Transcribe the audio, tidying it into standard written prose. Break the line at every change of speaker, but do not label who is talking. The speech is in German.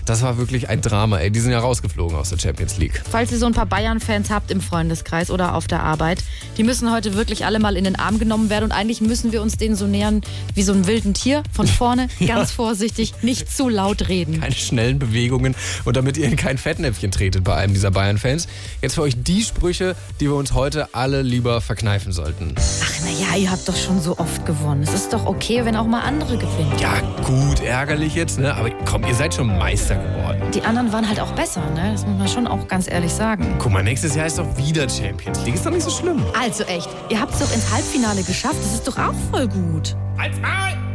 Das war wirklich ein Drama, ey. Die sind ja rausgeflogen aus der Champions League.
Falls ihr so ein paar Bayern-Fans habt im Freundeskreis oder auf der Arbeit, die müssen heute wirklich alle mal in den Arm genommen werden und eigentlich müssen wir uns denen so nähern wie so ein wilden Tier. Von vorne, ganz vorsichtig, nicht zu laut reden.
Keine schnellen Bewegungen und damit ihr in kein Fettnäpfchen tretet bei einem dieser Bayern-Fans. Jetzt für euch die Sprüche, die wir uns heute alle lieber verkneifen sollten.
Ach naja, ihr habt doch schon so oft gewonnen. Es ist doch okay, wenn auch mal andere gewinnen.
Ja gut, ärgerlich jetzt, ne? Aber komm, ihr seid schon Meister geworden.
Die anderen waren halt auch besser, ne? Das muss man schon auch ganz ehrlich sagen.
Guck mal, nächstes Jahr ist doch wieder Champions League. Ist doch nicht so schlimm.
Also echt, ihr habt es doch ins Halbfinale geschafft. Das ist doch auch voll gut.
Halt's Maul!